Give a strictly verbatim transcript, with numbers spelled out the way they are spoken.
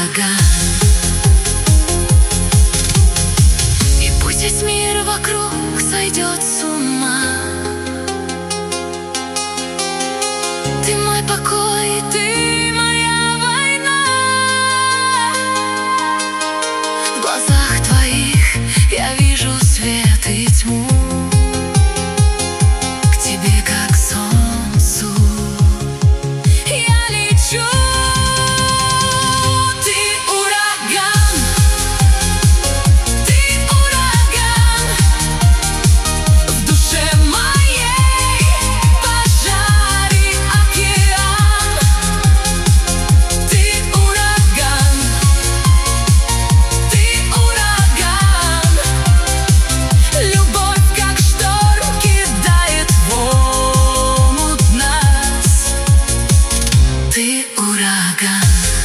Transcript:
ураган. И пусть весь мир вокруг сойдет с ума, ты мой покой, ты моя война. В глазах твоих я вижу свет и тьму, к тебе как к солнцу я лечу. Ты ураган, ты ураган, в душе моей пожар и океан. Ты ураган, ты ураган, любовь как шторм кидает в омут нас. Ты ураган.